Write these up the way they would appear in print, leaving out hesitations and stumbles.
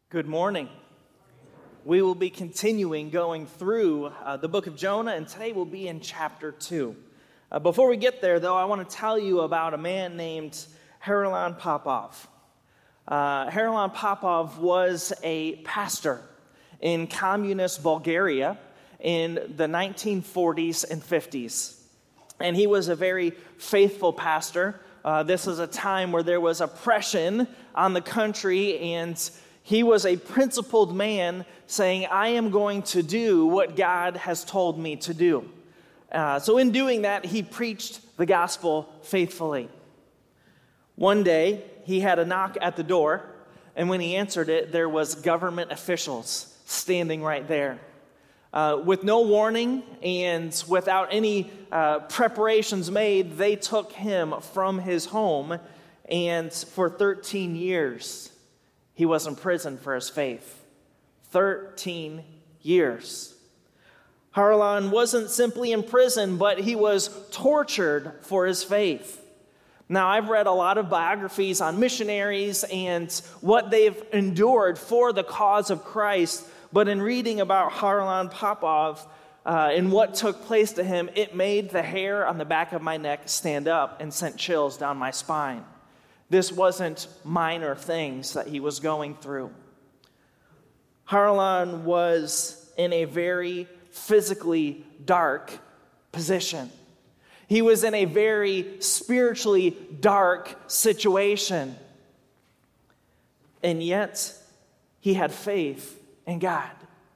Good morning. We will be continuing going through the book of Jonah, and today we'll be in chapter 2. Before we get there, though, I want to tell you about a man named Harlan Popov. Harlan Popov was a pastor in communist Bulgaria in the 1940s and 50s. And he was a very faithful pastor. This was a time where there was oppression on the country, and he was a principled man saying, I am going to do what God has told me to do. So in doing that, he preached the gospel faithfully. One day, he had a knock at the door, and when he answered it, there was government officials standing right there. With no warning and without any preparations made, they took him from his home, and for 13 years, he was in prison for his faith. 13 years. Harlan wasn't simply in prison, but he was tortured for his faith. Now, I've read a lot of biographies on missionaries and what they've endured for the cause of Christ, but in reading about Harlan Popov and what took place to him, it made the hair on the back of my neck stand up and sent chills down my spine. This wasn't minor things that he was going through. Harlan was in a very physically dark position. He was in a very spiritually dark situation. And yet, he had faith in God.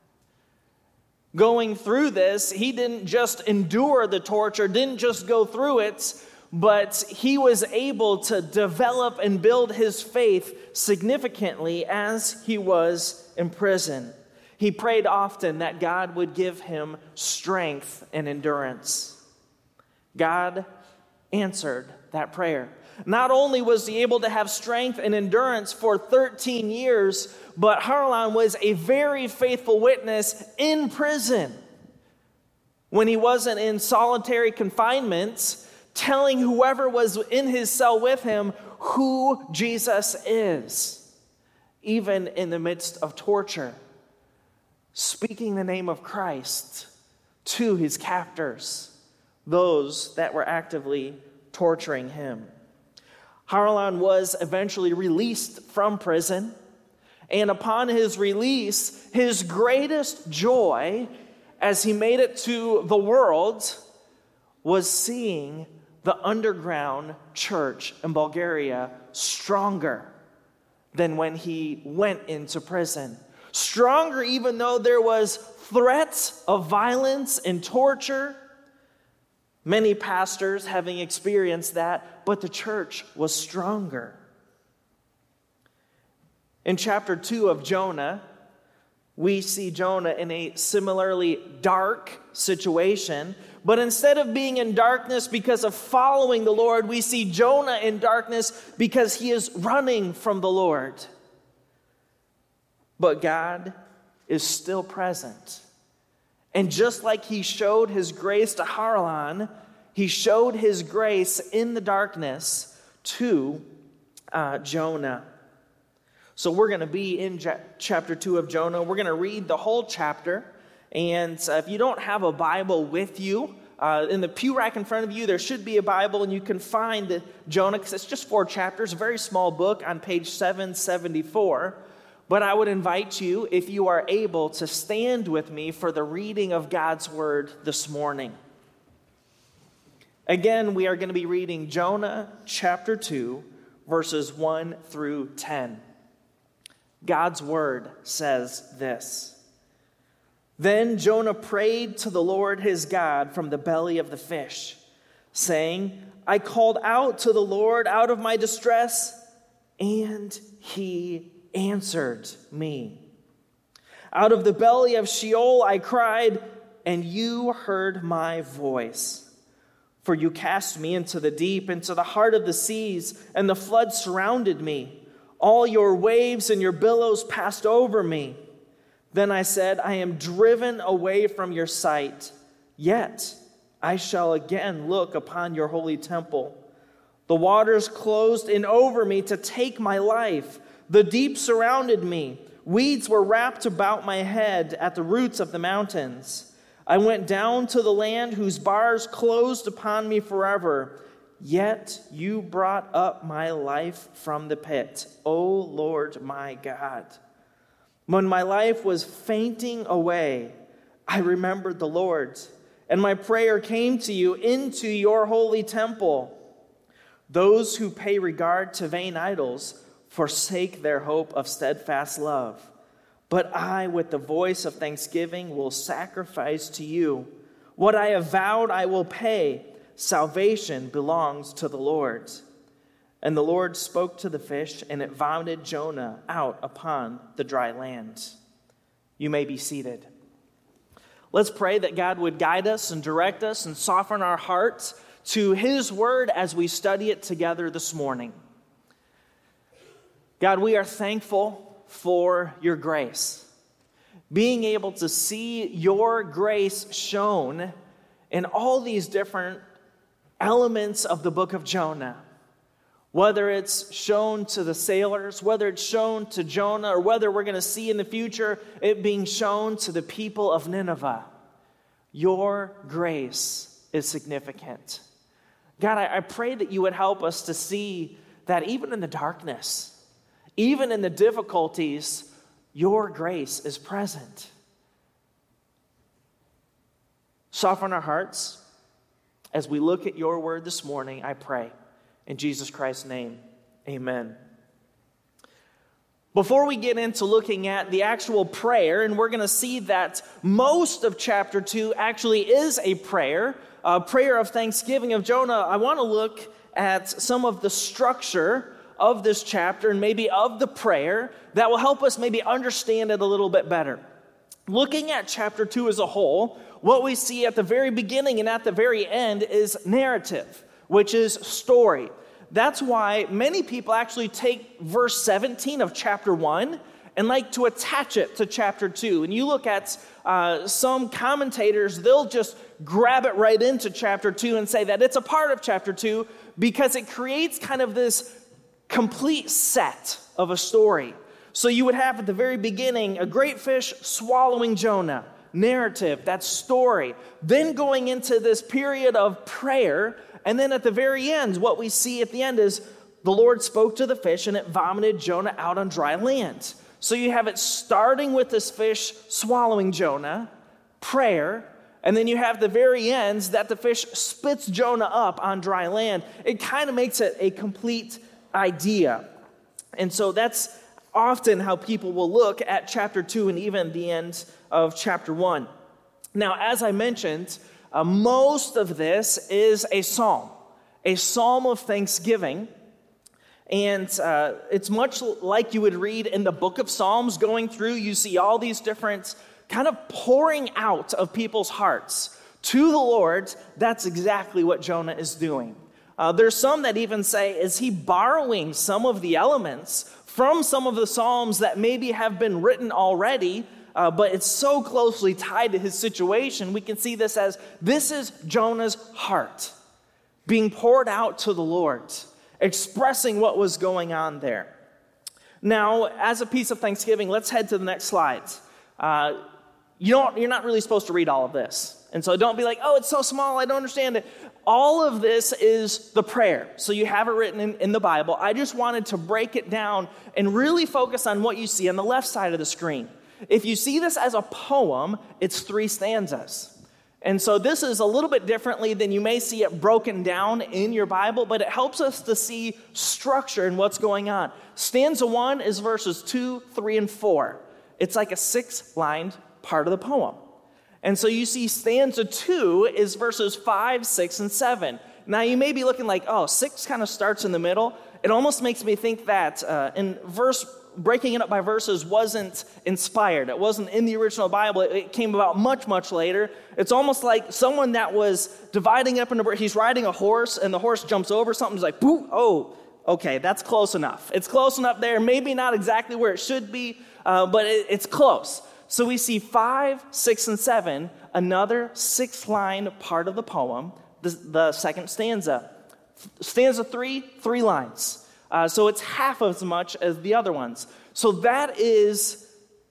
Going through this, he didn't just endure the torture, didn't just go through it, but he was able to develop and build his faith significantly as he was in prison. He prayed often that God would give him strength and endurance. God answered that prayer. Not only was he able to have strength and endurance for 13 years, but Harlan was a very faithful witness in prison. When he wasn't in solitary confinement, telling whoever was in his cell with him who Jesus is, even in the midst of torture, speaking the name of Christ to his captors, those that were actively torturing him. Harlan was eventually released from prison, and upon his release, his greatest joy as he made it to the world was seeing the underground church in Bulgaria stronger than when he went into prison. Stronger even though there was threats of violence and torture. Many pastors having experienced that, but the church was stronger. In chapter 2 of Jonah, we see Jonah in a similarly dark situation, but instead of being in darkness because of following the Lord, we see Jonah in darkness because he is running from the Lord. But God is still present. And just like he showed his grace to Harlan, he showed his grace in the darkness to Jonah. So we're going to be in chapter 2 of Jonah. We're going to read the whole chapter. And if you don't have a Bible with you, in the pew rack in front of you, there should be a Bible, and you can find Jonah, because it's just 4 chapters, a very small book on page 774. But I would invite you, if you are able, to stand with me for the reading of God's word this morning. Again, we are going to be reading Jonah chapter 2, verses 1 through 10. God's word says this. Then Jonah prayed to the Lord his God from the belly of the fish, saying, I called out to the Lord out of my distress, and he answered me. Out of the belly of Sheol I cried, and you heard my voice. For you cast me into the deep, into the heart of the seas, and the flood surrounded me. All your waves and your billows passed over me. Then I said, I am driven away from your sight, yet I shall again look upon your holy temple. The waters closed in over me to take my life. The deep surrounded me. Weeds were wrapped about my head at the roots of the mountains. I went down to the land whose bars closed upon me forever. Yet you brought up my life from the pit, O Lord my God. When my life was fainting away, I remembered the Lord, and my prayer came to you into your holy temple. Those who pay regard to vain idols forsake their hope of steadfast love. But I, with the voice of thanksgiving, will sacrifice to you. What I have vowed I will pay. Salvation belongs to the Lord. And the Lord spoke to the fish, and it vomited Jonah out upon the dry land. You may be seated. Let's pray that God would guide us and direct us and soften our hearts to his word as we study it together this morning. God, we are thankful for your grace. Being able to see your grace shown in all these different elements of the book of Jonah. Whether it's shown to the sailors, whether it's shown to Jonah, or whether we're going to see in the future it being shown to the people of Nineveh. Your grace is significant. God, I pray that you would help us to see that even in the darkness, even in the difficulties, your grace is present. Soften our hearts as we look at your word this morning, I pray. In Jesus Christ's name, amen. Before we get into looking at the actual prayer, and we're going to see that most of chapter 2 actually is a prayer of thanksgiving of Jonah, I want to look at some of the structure of this chapter and maybe of the prayer that will help us maybe understand it a little bit better. Looking at chapter 2 as a whole, what we see at the very beginning and at the very end is narrative, which is story. That's why many people actually take verse 17 of chapter 1 and like to attach it to chapter 2. And you look at some commentators, they'll just grab it right into chapter 2 and say that it's a part of chapter 2 because it creates kind of this complete set of a story. So you would have at the very beginning a great fish swallowing Jonah. Narrative, that's story. Then going into this period of prayer, and then at the very end, what we see at the end is the Lord spoke to the fish and it vomited Jonah out on dry land. So you have it starting with this fish swallowing Jonah, prayer, and then you have the very ends that the fish spits Jonah up on dry land. It kind of makes it a complete idea. And so that's often how people will look at chapter 2 and even the end of chapter 1. Now, as I mentioned, most of this is a psalm of thanksgiving. And it's much like you would read in the book of Psalms going through. You see all these different kind of pouring out of people's hearts to the Lord. That's exactly what Jonah is doing. There's some that even say, is he borrowing some of the elements from some of the Psalms that maybe have been written already, but it's so closely tied to his situation? We can see this as this is Jonah's heart being poured out to the Lord, expressing what was going on there. Now, as a piece of thanksgiving, let's head to the next slides. You're not really supposed to read all of this. And so don't be like, oh, it's so small, I don't understand it. All of this is the prayer. So you have it written in the Bible. I just wanted to break it down and really focus on what you see on the left side of the screen. If you see this as a poem, it's 3 stanzas. And so this is a little bit differently than you may see it broken down in your Bible, but it helps us to see structure and what's going on. Stanza 1 is verses 2, 3, and 4. It's like a 6-lined part of the poem. And so you see stanza 2 is verses 5, 6, and 7. Now you may be looking like, oh, 6 kind of starts in the middle. It almost makes me think that breaking it up by verses wasn't inspired. It wasn't in the original Bible. It came about much, much later. It's almost like someone that was dividing up into, he's riding a horse and the horse jumps over something. He's like, boo, oh, okay, that's close enough. It's close enough there. Maybe not exactly where it should be, but it's close. So we see 5, 6, and 7, another 6-line part of the poem, the second stanza. Stanza 3, 3 lines. So it's half as much as the other ones. So that is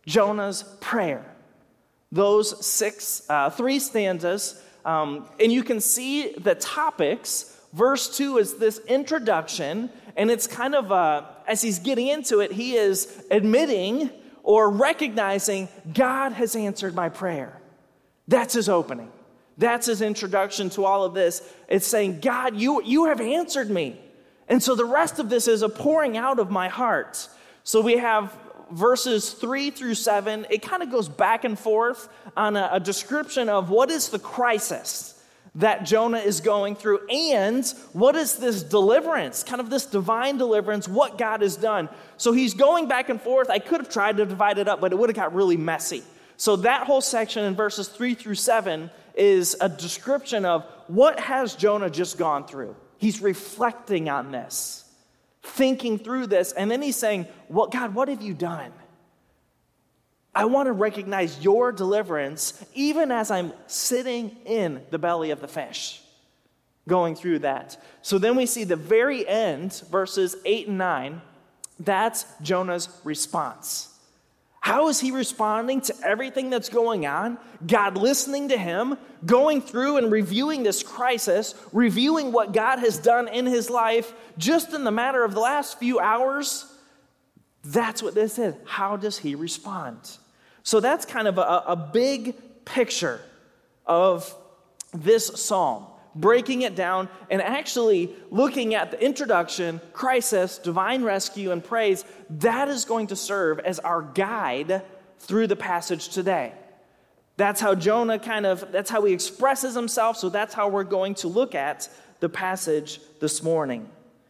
Jonah's prayer. Those three stanzas, and you can see the topics. Verse 2 is this introduction, and it's kind of, as he's getting into it, he is admitting or recognizing God has answered my prayer. That's his opening. That's his introduction to all of this. It's saying, God, you have answered me. And so the rest of this is a pouring out of my heart. So we have verses 3 through 7. It kind of goes back and forth on a description of what is the crisis that Jonah is going through and what is this deliverance, kind of this divine deliverance, what God has done. So he's going back and forth. I could have tried to divide it up, but it would have got really messy. So that whole section in verses 3 through 7 is a description of what has Jonah just gone through. He's reflecting on this, thinking through this, and then he's saying, "Well, God, what have you done? I want to recognize your deliverance even as I'm sitting in the belly of the fish," going through that. So then we see the very end, verses 8 and 9, that's Jonah's response. How is he responding to everything that's going on? God listening to him, going through and reviewing this crisis, reviewing what God has done in his life just in the matter of the last few hours. That's what this is. How does he respond? So that's kind of a big picture of this psalm, breaking it down and actually looking at the introduction, crisis, divine rescue, and praise. That is going to serve as our guide through the passage today. That's how Jonah that's how he expresses himself, so that's how we're going to look at the passage this morning.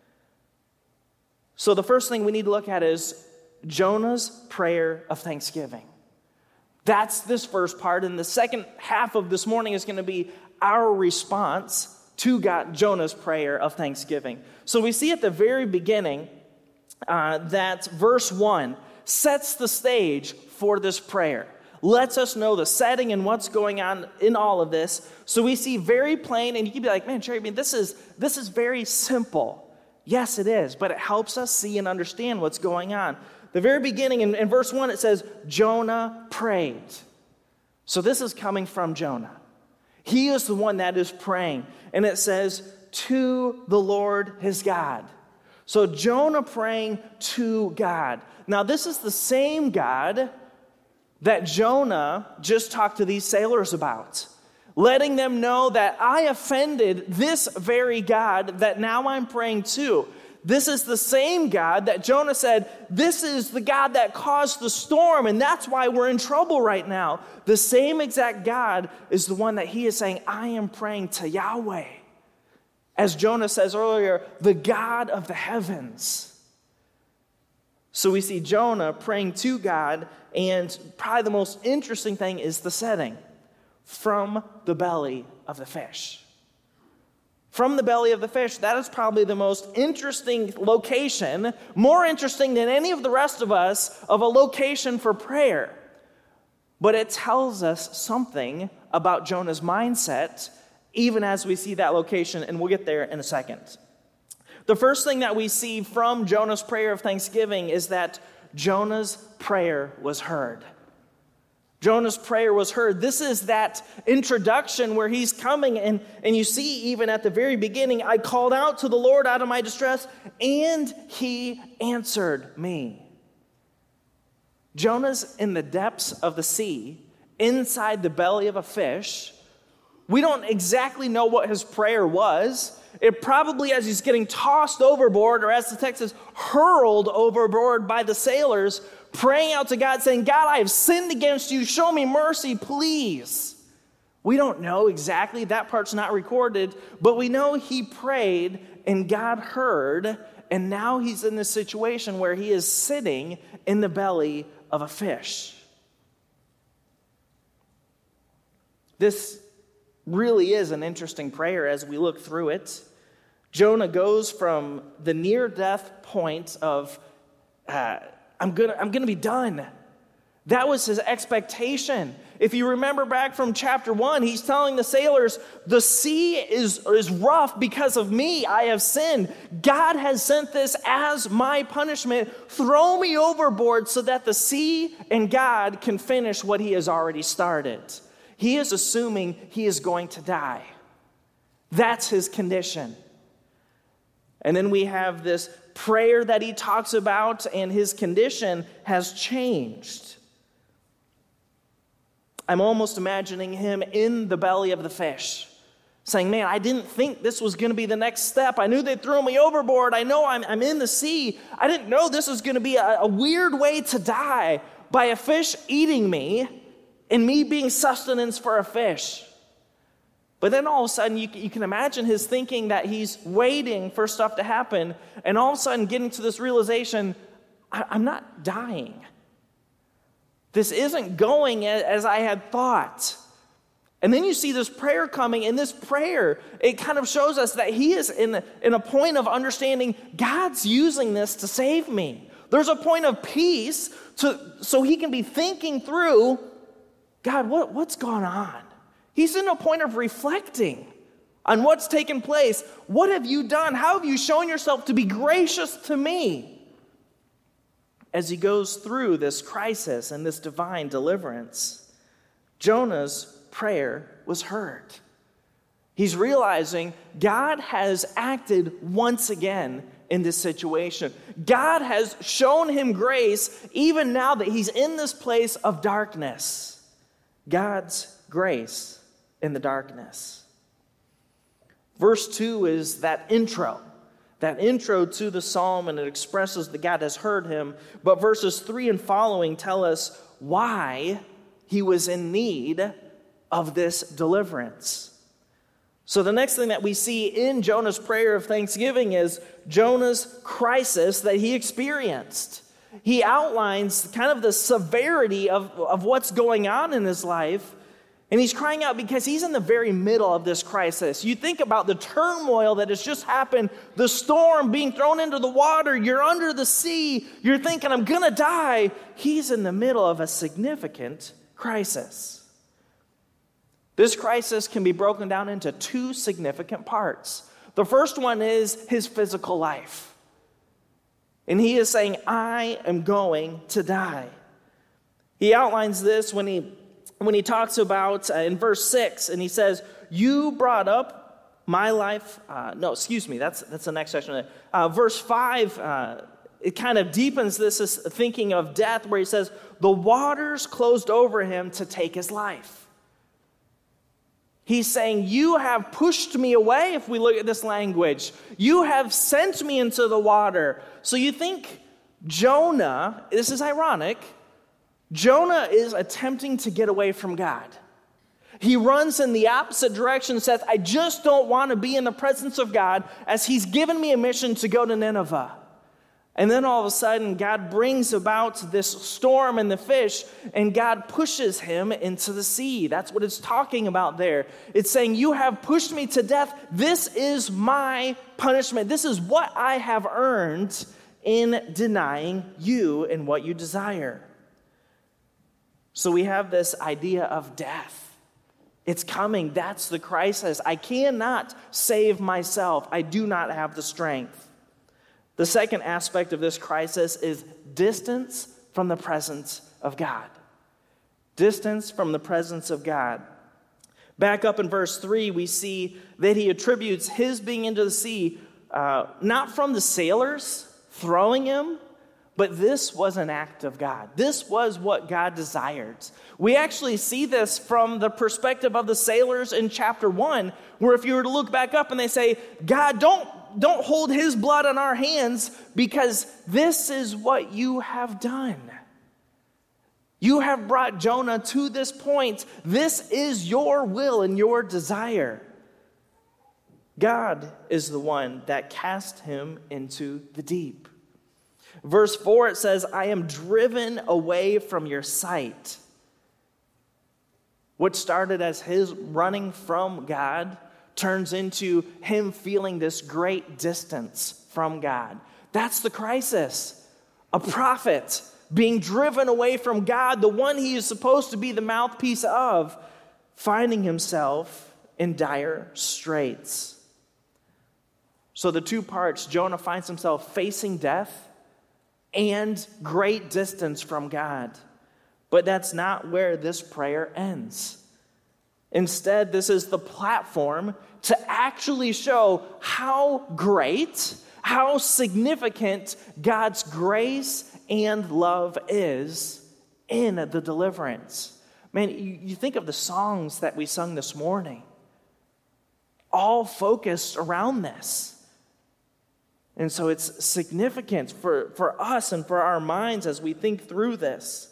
So the first thing we need to look at is Jonah's prayer of thanksgiving. That's this first part, and the second half of this morning is going to be our response to Jonah's prayer of thanksgiving. So we see at the very beginning that verse 1 sets the stage for this prayer, lets us know the setting and what's going on in all of this. So we see very plain, and you can be like, "Man, Jerry, this is very simple." Yes, it is, but it helps us see and understand what's going on. The very beginning, in verse 1, it says, Jonah prayed. So this is coming from Jonah. He is the one that is praying. And it says, to the Lord his God. So Jonah praying to God. Now, this is the same God that Jonah just talked to these sailors about, letting them know that I offended this very God that now I'm praying to. This is the same God that Jonah said, this is the God that caused the storm, and that's why we're in trouble right now. The same exact God is the one that he is saying, I am praying to Yahweh. As Jonah says earlier, the God of the heavens. So we see Jonah praying to God, and probably the most interesting thing is the setting. From the belly of the fish. From the belly of the fish, that is probably the most interesting location, more interesting than any of the rest of us, of a location for prayer. But it tells us something about Jonah's mindset, even as we see that location, and we'll get there in a second. The first thing that we see from Jonah's prayer of thanksgiving is that Jonah's prayer was heard. Jonah's prayer was heard. This is that introduction where he's coming, and you see even at the very beginning, I called out to the Lord out of my distress, and he answered me. Jonah's in the depths of the sea, inside the belly of a fish. We don't exactly know what his prayer was. It probably, as he's getting tossed overboard, or as the text says, hurled overboard by the sailors, praying out to God, saying, God, I have sinned against you. Show me mercy, please. We don't know exactly. That part's not recorded. But we know he prayed and God heard. And now he's in this situation where he is sitting in the belly of a fish. This really is an interesting prayer as we look through it. Jonah goes from the near-death point of, I'm gonna be done. That was his expectation. If you remember back from chapter 1, he's telling the sailors, the sea is rough because of me. I have sinned. God has sent this as my punishment. Throw me overboard so that the sea and God can finish what he has already started. He is assuming he is going to die. That's his condition. And then we have this prayer that he talks about, and his condition has changed. I'm almost imagining him in the belly of the fish, saying, man, I didn't think this was going to be the next step. I knew they'd throw me overboard. I know I'm in the sea. I didn't know this was going to be a weird way to die by a fish eating me and me being sustenance for a fish. But then all of a sudden, you can imagine his thinking that he's waiting for stuff to happen, and all of a sudden getting to this realization, I'm not dying. This isn't going as I had thought. And then you see this prayer coming, and this prayer, it kind of shows us that he is in a point of understanding God's using this to save me. There's a point of peace so he can be thinking through, God, what's gone on? He's in a point of reflecting on what's taken place. What have you done? How have you shown yourself to be gracious to me? As he goes through this crisis and this divine deliverance, Jonah's prayer was heard. He's realizing God has acted once again in this situation. God has shown him grace even now that he's in this place of darkness. God's grace in the darkness. Verse 2 is that intro to the psalm, and it expresses that God has heard him. But verses 3 and following tell us why he was in need of this deliverance. So the next thing that we see in Jonah's prayer of thanksgiving is Jonah's crisis that he experienced. He outlines kind of the severity of what's going on in his life. And he's crying out because he's in the very middle of this crisis. You think about the turmoil that has just happened, the storm, being thrown into the water, you're under the sea, you're thinking, I'm going to die. He's in the middle of a significant crisis. This crisis can be broken down into two significant parts. The first one is his physical life. And he is saying, I am going to die. He outlines this when he talks about in verse 6, and he says, you brought up my life. That's the next section. Verse 5, it kind of deepens this thinking of death, where he says, the waters closed over him to take his life. He's saying, you have pushed me away, if we look at this language. You have sent me into the water. So you think Jonah, this is ironic, Jonah is attempting to get away from God. He runs in the opposite direction, says, I just don't want to be in the presence of God, as he's given me a mission to go to Nineveh. And then all of a sudden, God brings about this storm and the fish, and God pushes him into the sea. That's what it's talking about there. It's saying, you have pushed me to death. This is my punishment. This is what I have earned in denying you and what you desire. So we have this idea of death. It's coming. That's the crisis. I cannot save myself. I do not have the strength. The second aspect of this crisis is distance from the presence of God. Distance from the presence of God. Back up in verse 3, we see that he attributes his being into the sea not from the sailors throwing him, but this was an act of God. This was what God desired. We actually see this from the perspective of the sailors in chapter 1, where if you were to look back up and they say, God, don't hold his blood on our hands, because this is what you have done. You have brought Jonah to this point. This is your will and your desire. God is the one that cast him into the deep. Verse 4, it says, I am driven away from your sight. What started as his running from God turns into him feeling this great distance from God. That's the crisis. A prophet being driven away from God, the one he is supposed to be the mouthpiece of, finding himself in dire straits. So the two parts, Jonah finds himself facing death and great distance from God. But that's not where this prayer ends. Instead, this is the platform to actually show how great, how significant God's grace and love is in the deliverance. Man, you think of the songs that we sung this morning, all focused around this. And so it's significant for us and for our minds as we think through this.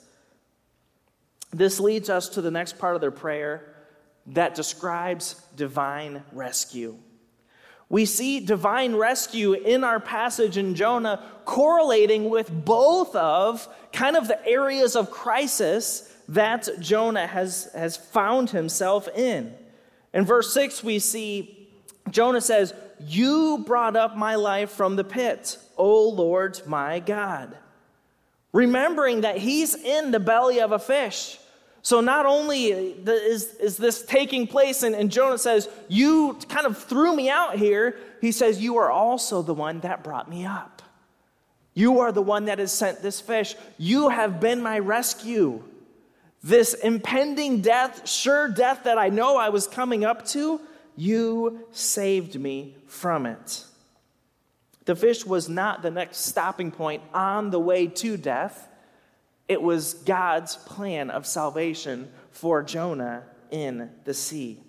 This leads us to the next part of their prayer that describes divine rescue. We see divine rescue in our passage in Jonah correlating with both of kind of the areas of crisis that Jonah has found himself in. In verse 6, we see Jonah says, "You brought up my life from the pit, O Lord my God." Remembering that he's in the belly of a fish. So not only is this taking place, and Jonah says, "You kind of threw me out here," he says, "You are also the one that brought me up. You are the one that has sent this fish. You have been my rescue. This impending death, sure death that I know I was coming up to, you saved me from it." The fish was not the next stopping point on the way to death. It was God's plan of salvation for Jonah in the sea.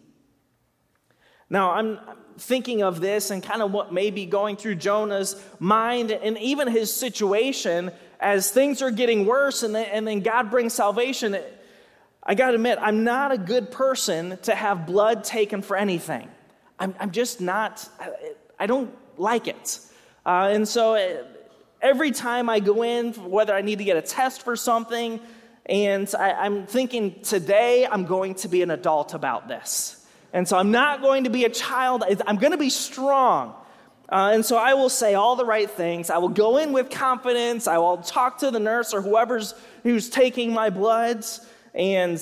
Now, I'm thinking of this and kind of what may be going through Jonah's mind and even his situation as things are getting worse and then God brings salvation. I got to admit, I'm not a good person to have blood taken for anything. I'm just not, I don't like it. And so every time I go in, whether I need to get a test for something, and I'm thinking today I'm going to be an adult about this. And so I'm not going to be a child. I'm going to be strong. And so I will say all the right things. I will go in with confidence. I will talk to the nurse or who's taking my bloods. And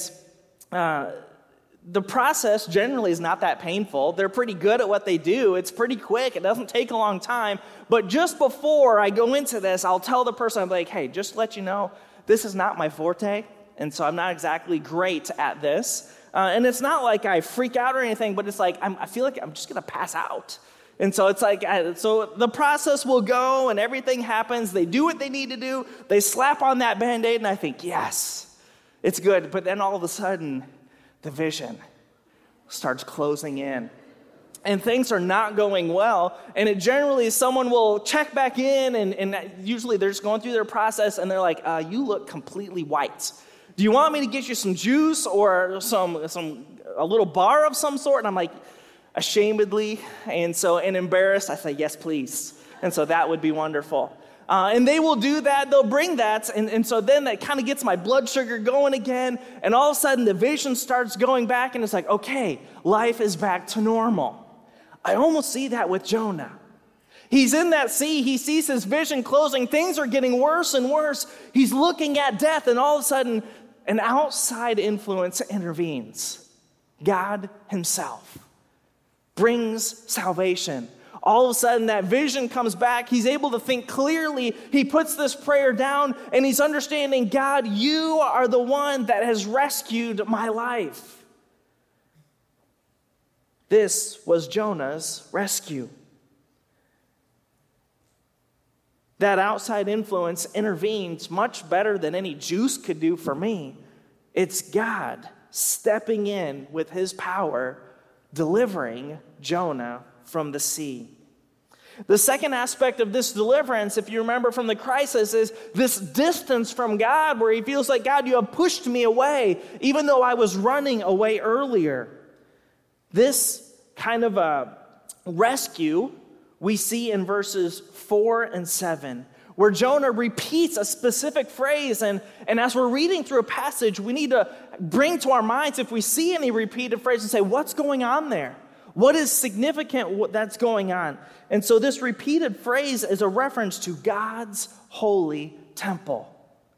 the process generally is not that painful. They're pretty good at what they do. It's pretty quick. It doesn't take a long time. But just before I go into this, I'll tell the person, I'm like, "Hey, just to let you know, this is not my forte. And so I'm not exactly great at this." And it's not like I freak out or anything, but it's like I feel like I'm just going to pass out. And so it's like, so the process will go and everything happens. They do what they need to do. They slap on that Band-Aid and I think, yes, it's good. But then all of a sudden, the vision starts closing in. And things are not going well. And it generally, someone will check back in and usually they're just going through their process and they're like, "You look completely white. Do you want me to get you some juice or a little bar of some sort?" And I'm like, ashamedly and embarrassed, I say, "Yes, please." And so that would be wonderful. And they will do that. They'll bring that. And so then that kind of gets my blood sugar going again. And all of a sudden the vision starts going back and it's like, okay, life is back to normal. I almost see that with Jonah. He's in that sea. He sees his vision closing. Things are getting worse and worse. He's looking at death, and all of a sudden, an outside influence intervenes. God himself brings salvation. All of a sudden, that vision comes back. He's able to think clearly. He puts this prayer down, and he's understanding, "God, you are the one that has rescued my life." This was Jonah's rescue. That outside influence intervenes much better than any juice could do for me. It's God stepping in with his power, delivering Jonah from the sea. The second aspect of this deliverance, if you remember from the crisis, is this distance from God where he feels like, "God, you have pushed me away, even though I was running away earlier." This kind of a rescue we see in verses 4 and 7, where Jonah repeats a specific phrase. And as we're reading through a passage, we need to bring to our minds, if we see any repeated phrases, and say, what's going on there? What is significant that's going on? And so this repeated phrase is a reference to God's holy temple.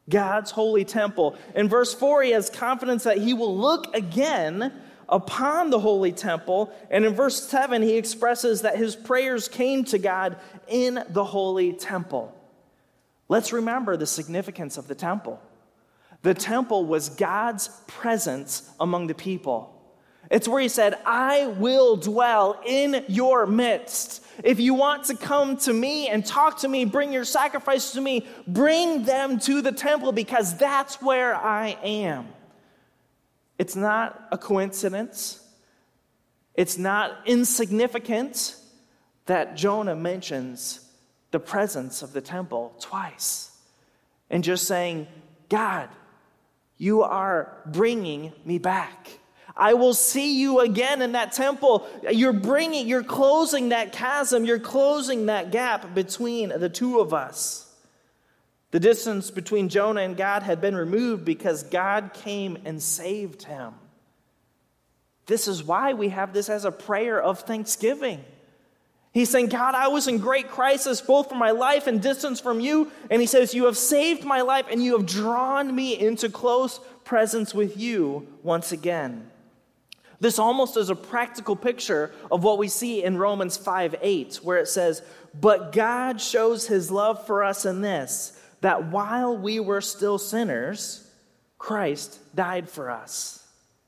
God's holy temple. In verse 4, he has confidence that he will look again upon the holy temple. And in verse 7, he expresses that his prayers came to God in the holy temple. Let's remember the significance of the temple. The temple was God's presence among the people. It's where he said, I will dwell in your midst. If you want to come to me and talk to me, bring your sacrifices to me, bring them to the temple because that's where I am. It's not a coincidence. It's not insignificant that Jonah mentions the presence of the temple twice. And just saying, God, you are bringing me back. I will see you again in that temple. You're closing that chasm. You're closing that gap between the two of us. The distance between Jonah and God had been removed because God came and saved him. This is why we have this as a prayer of thanksgiving. He's saying, God, I was in great crisis, both for my life and distance from you. And he says, you have saved my life and you have drawn me into close presence with you once again. This almost is a practical picture of what we see in Romans 5:8, where it says, but God shows his love for us in this, that while we were still sinners, Christ died for us.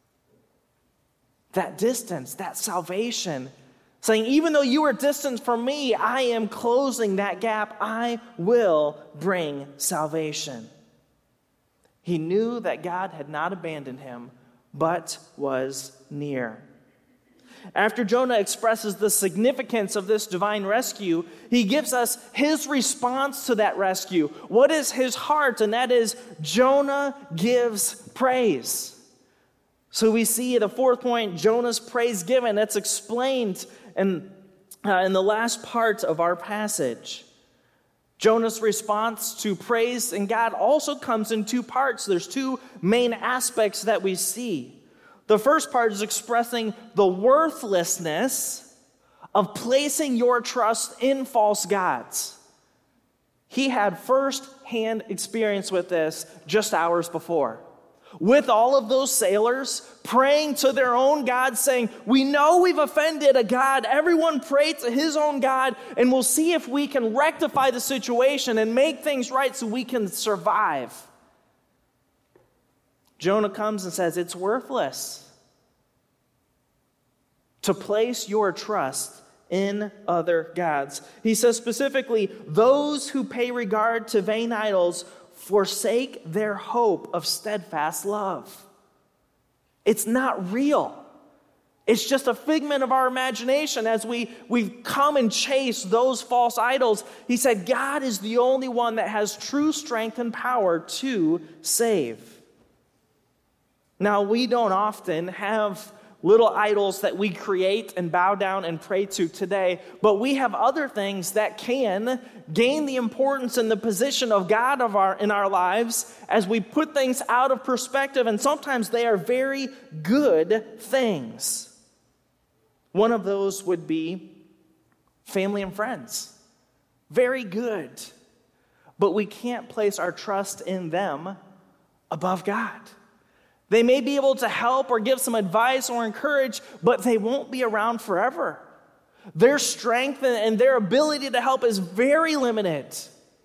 That distance, that salvation, saying, even though you are distant from me, I am closing that gap. I will bring salvation. He knew that God had not abandoned him, but was near. After Jonah expresses the significance of this divine rescue, he gives us his response to that rescue. What is his heart? And that is, Jonah gives praise. So we see the fourth point, Jonah's praise given. That's explained in the last part of our passage. Jonah's response to praise in God also comes in two parts. There's two main aspects that we see. The first part is expressing the worthlessness of placing your trust in false gods. He had first-hand experience with this just hours before. With all of those sailors praying to their own God, saying, we know we've offended a God. Everyone pray to his own God, and we'll see if we can rectify the situation and make things right so we can survive. Jonah comes and says, it's worthless to place your trust in other gods. He says specifically, those who pay regard to vain idols forsake their hope of steadfast love. It's not real. It's just a figment of our imagination as we come and chase those false idols. He said, God is the only one that has true strength and power to save. Now, we don't often have little idols that we create and bow down and pray to today, but we have other things that can gain the importance and the position of God in our lives as we put things out of perspective, and sometimes they are very good things. One of those would be family and friends. Very good. But we can't place our trust in them above God. They may be able to help or give some advice or encourage, but they won't be around forever. Their strength and their ability to help is very limited.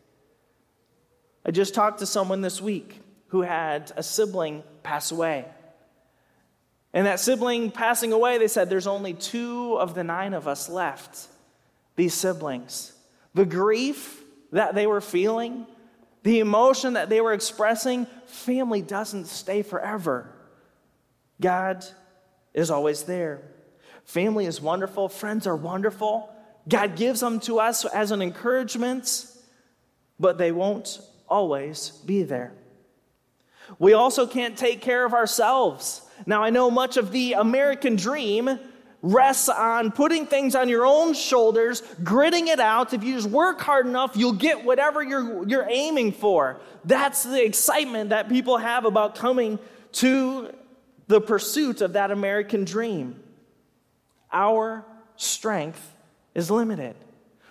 I just talked to someone this week who had a sibling pass away. And that sibling passing away, they said, there's only 2 of the 9 of us left, these siblings. The grief that they were feeling, the emotion that they were expressing, family doesn't stay forever. God is always there. Family is wonderful. Friends are wonderful. God gives them to us as an encouragement, but they won't always be there. We also can't take care of ourselves. Now, I know much of the American dream rests on putting things on your own shoulders, gritting it out. If you just work hard enough, you'll get whatever you're aiming for. That's the excitement that people have about coming to the pursuit of that American dream. Our strength is limited.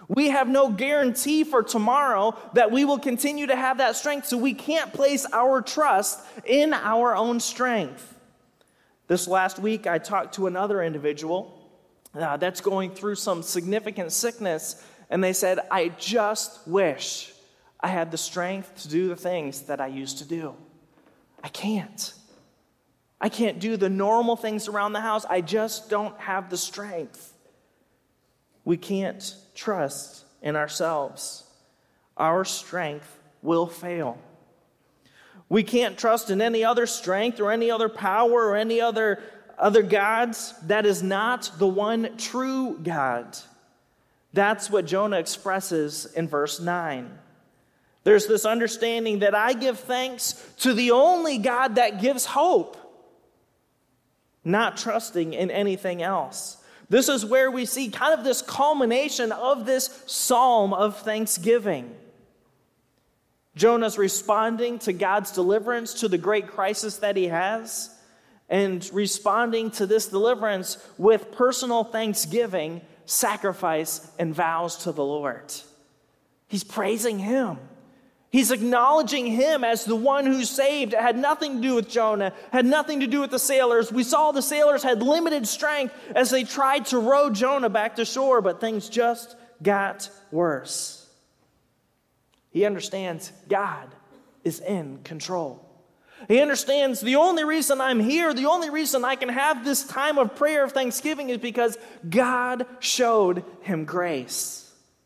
We have no guarantee for tomorrow that we will continue to have that strength, so we can't place our trust in our own strength. This last week, I talked to another individual that's going through some significant sickness, and they said, I just wish I had the strength to do the things that I used to do. I can't. I can't do the normal things around the house. I just don't have the strength. We can't trust in ourselves. Our strength will fail. We can't trust in any other strength or any other power or any other gods. That is not the one true God. That's what Jonah expresses in verse 9. There's this understanding that I give thanks to the only God that gives hope, not trusting in anything else. This is where we see kind of this culmination of this psalm of thanksgiving. Jonah's responding to God's deliverance, to the great crisis that he has, and responding to this deliverance with personal thanksgiving, sacrifice, and vows to the Lord. He's praising him. He's acknowledging him as the one who saved. It had nothing to do with Jonah, had nothing to do with the sailors. We saw the sailors had limited strength as they tried to row Jonah back to shore, but things just got worse. He understands God is in control. He understands the only reason I'm here, the only reason I can have this time of prayer of thanksgiving is because God showed him grace.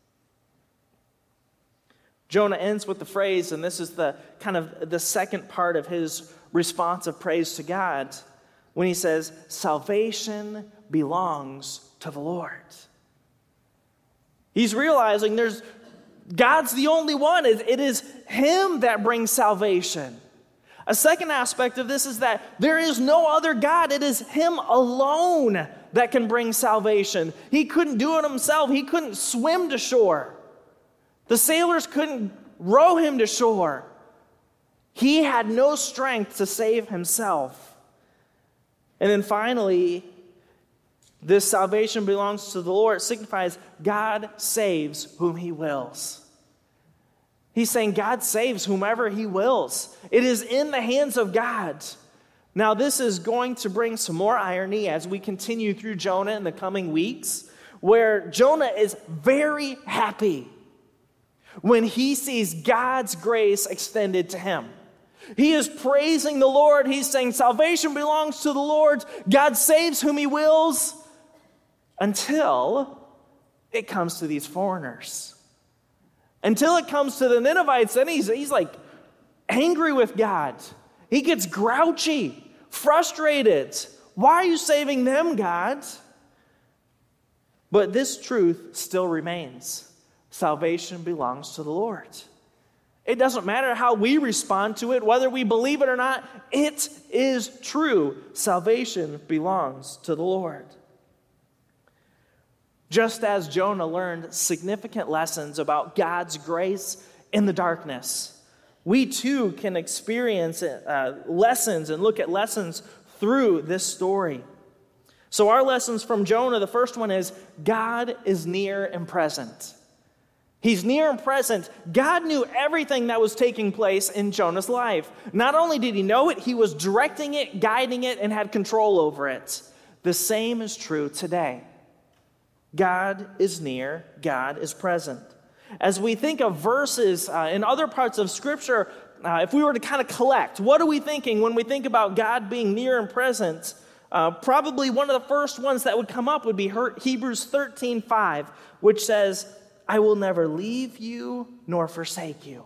Jonah ends with the phrase, and this is the kind of the second part of his response of praise to God, when he says, salvation belongs to the Lord. He's realizing God's the only one. It is him that brings salvation. A second aspect of this is that there is no other God. It is him alone that can bring salvation. He couldn't do it himself. He couldn't swim to shore. The sailors couldn't row him to shore. He had no strength to save himself. And then finally, this salvation belongs to the Lord. It signifies God saves whom he wills. He's saying God saves whomever he wills. It is in the hands of God. Now, this is going to bring some more irony as we continue through Jonah in the coming weeks, where Jonah is very happy when he sees God's grace extended to him. He is praising the Lord. He's saying salvation belongs to the Lord. God saves whom he wills, until it comes to these foreigners. Until it comes to the Ninevites, then he's like angry with God. He gets grouchy, frustrated. Why are you saving them, God? But this truth still remains. Salvation belongs to the Lord. It doesn't matter how we respond to it, whether we believe it or not. It is true. Salvation belongs to the Lord. Just as Jonah learned significant lessons about God's grace in the darkness, we too can experience lessons and look at lessons through this story. So our lessons from Jonah, the first one is God is near and present. He's near and present. God knew everything that was taking place in Jonah's life. Not only did he know it, he was directing it, guiding it, and had control over it. The same is true today. God is near, God is present. As we think of verses in other parts of Scripture, if we were to kind of collect, what are we thinking when we think about God being near and present? Probably one of the first ones that would come up would be Hebrews 13:5, which says, I will never leave you nor forsake you.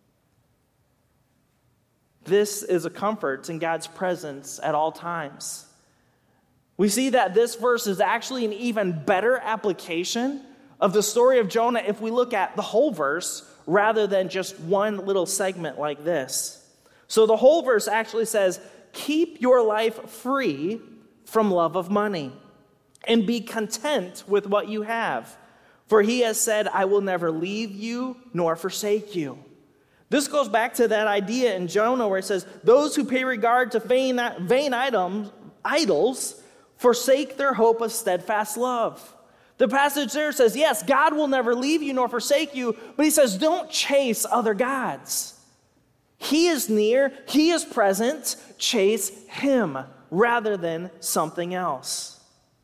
This is a comfort in God's presence at all times. We see that this verse is actually an even better application of the story of Jonah if we look at the whole verse rather than just one little segment like this. So the whole verse actually says, keep your life free from love of money and be content with what you have. For he has said, I will never leave you nor forsake you. This goes back to that idea in Jonah where it says, those who pay regard to vain idols forsake their hope of steadfast love. The passage there says, yes, God will never leave you nor forsake you, but he says, don't chase other gods. He is near, he is present, chase him rather than something else.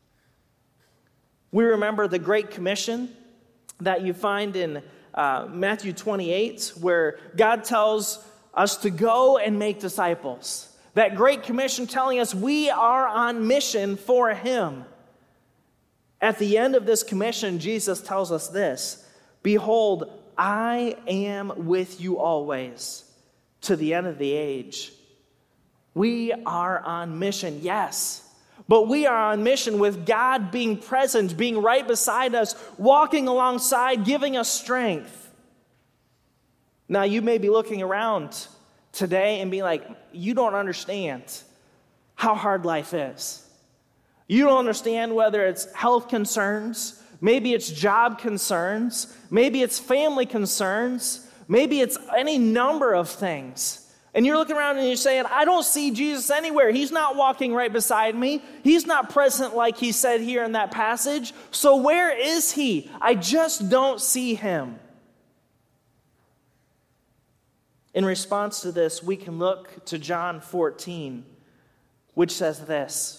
We remember the Great Commission that you find in Matthew 28, where God tells us to go and make disciples. That Great Commission telling us we are on mission for him. At the end of this commission, Jesus tells us this: behold, I am with you always to the end of the age. We are on mission, yes, but we are on mission with God being present, being right beside us, walking alongside, giving us strength. Now, you may be looking around today and being like, you don't understand how hard life is. You don't understand whether it's health concerns, maybe it's job concerns, maybe it's family concerns, maybe it's any number of things. And you're looking around and you're saying, I don't see Jesus anywhere. He's not walking right beside me. He's not present like he said here in that passage. So where is he? I just don't see him. In response to this, we can look to John 14, which says this: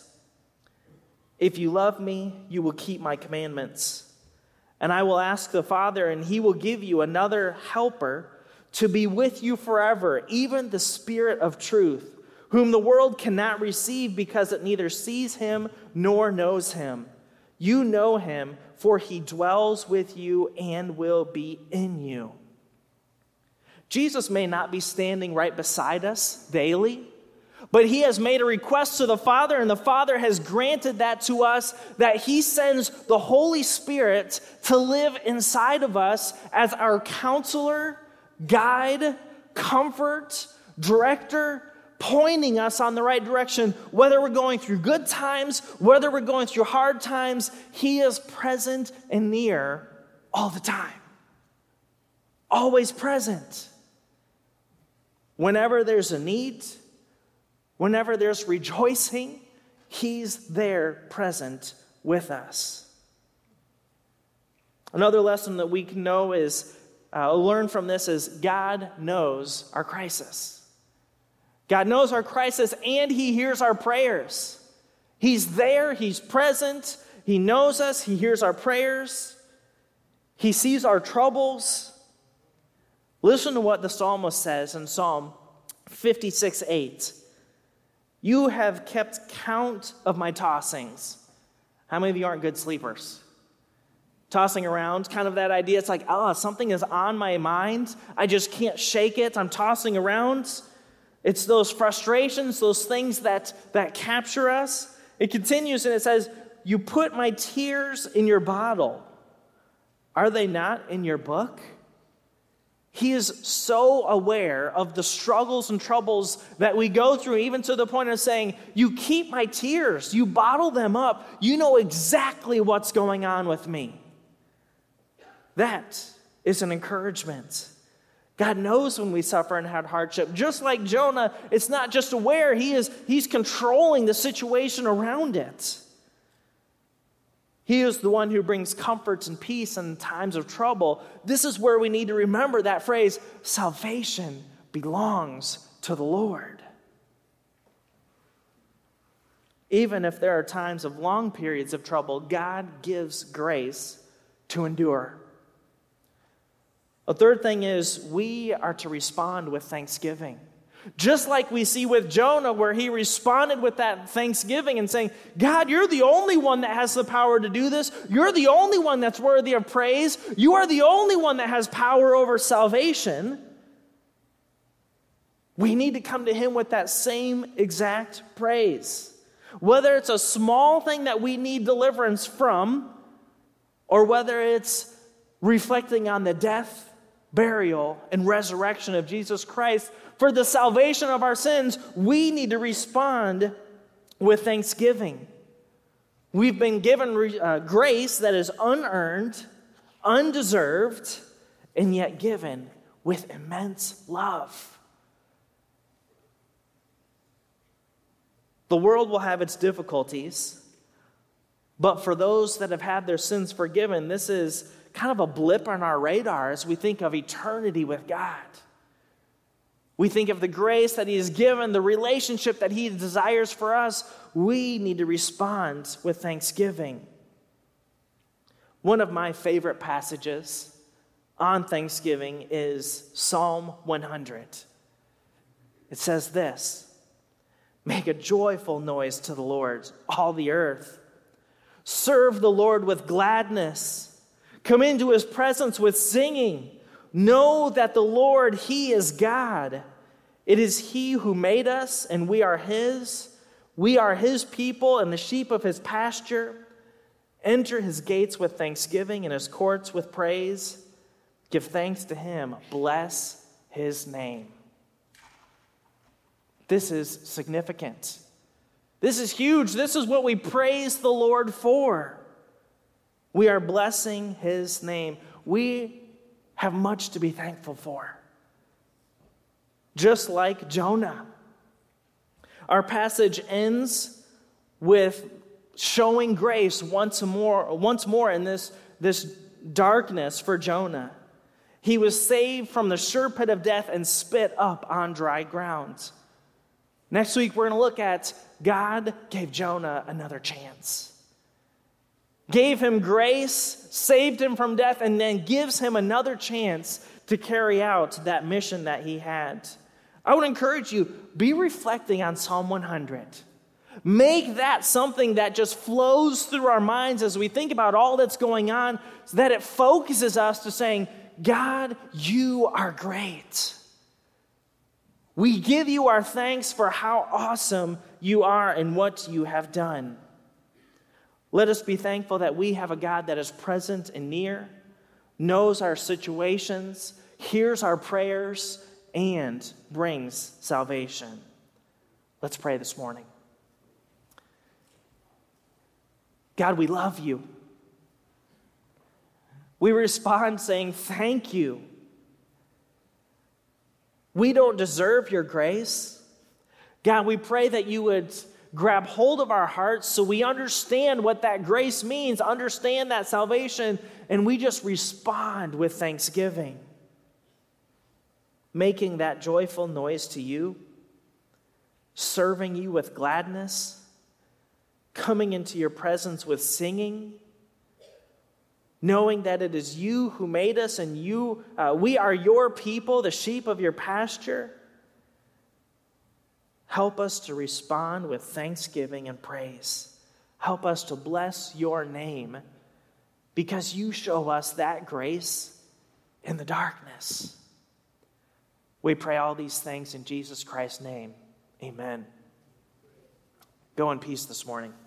if you love me, you will keep my commandments. And I will ask the Father, and he will give you another helper to be with you forever, even the Spirit of truth, whom the world cannot receive because it neither sees him nor knows him. You know him, for he dwells with you and will be in you. Jesus may not be standing right beside us daily, but he has made a request to the Father, and the Father has granted that to us, that he sends the Holy Spirit to live inside of us as our counselor, guide, comfort, director, pointing us on the right direction. Whether we're going through good times, whether we're going through hard times, he is present and near all the time. Always present. Whenever there's a need, whenever there's rejoicing, he's there present with us. Another lesson that we can know is, learn from this, is God knows our crisis. God knows our crisis and he hears our prayers. He's there, he's present, he knows us, he hears our prayers, he sees our troubles. Listen to what the psalmist says in Psalm 56:8. You have kept count of my tossings. How many of you aren't good sleepers? Tossing around, kind of that idea. It's like, something is on my mind. I just can't shake it. I'm tossing around. It's those frustrations, those things that capture us. It continues and it says, you put my tears in your bottle. Are they not in your book? He is so aware of the struggles and troubles that we go through, even to the point of saying, you keep my tears, you bottle them up, you know exactly what's going on with me. That is an encouragement. God knows when we suffer and have hardship. Just like Jonah, it's not just aware, he's controlling the situation around it. He is the one who brings comfort and peace in times of trouble. This is where we need to remember that phrase, salvation belongs to the Lord. Even if there are times of long periods of trouble, God gives grace to endure. A third thing is we are to respond with thanksgiving. Just like we see with Jonah, where he responded with that thanksgiving and saying, God, you're the only one that has the power to do this. You're the only one that's worthy of praise. You are the only one that has power over salvation. We need to come to him with that same exact praise. Whether it's a small thing that we need deliverance from, or whether it's reflecting on the death, burial, and resurrection of Jesus Christ for the salvation of our sins, we need to respond with thanksgiving. We've been given grace that is unearned, undeserved, and yet given with immense love. The world will have its difficulties, But for those that have had their sins forgiven, this is kind of a blip on our radar as we think of eternity with God. We think of the grace that he has given, the relationship that he desires for us. We need to respond with thanksgiving. One of my favorite passages on Thanksgiving is Psalm 100. It says this: "Make a joyful noise to the Lord, all the earth. Serve the Lord with gladness. Come into his presence with singing. Know that the Lord, he is God. It is he who made us, and we are his. We are his people and the sheep of his pasture. Enter his gates with thanksgiving and his courts with praise. Give thanks to him. Bless his name." This is significant. This is huge. This is what we praise the Lord for. We are blessing his name. We have much to be thankful for. Just like Jonah. Our passage ends with showing grace once more in this darkness for Jonah. He was saved from the sure pit of death and spit up on dry ground. Next week, we're going to look at God gave Jonah another chance. Gave him grace, saved him from death, and then gives him another chance to carry out that mission that he had. I would encourage you, be reflecting on Psalm 100. Make that something that just flows through our minds as we think about all that's going on, so that it focuses us to saying, God, you are great. We give you our thanks for how awesome you are and what you have done. Let us be thankful that we have a God that is present and near, knows our situations, hears our prayers, and brings salvation. Let's pray this morning. God, we love you. We respond saying thank you. We don't deserve your grace. God, we pray that you would grab hold of our hearts so we understand what that grace means, understand that salvation, and we just respond with thanksgiving, making that joyful noise to you, serving you with gladness, coming into your presence with singing, knowing that it is you who made us and we are your people, the sheep of your pasture. Help us to respond with thanksgiving and praise. Help us to bless your name because you show us that grace in the darkness. We pray all these things in Jesus Christ's name. Amen. Go in peace this morning.